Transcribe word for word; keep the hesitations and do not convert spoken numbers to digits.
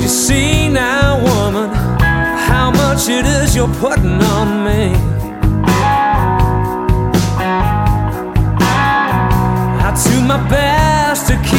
you see now, woman, how much it is you're putting on me? I do my best to keep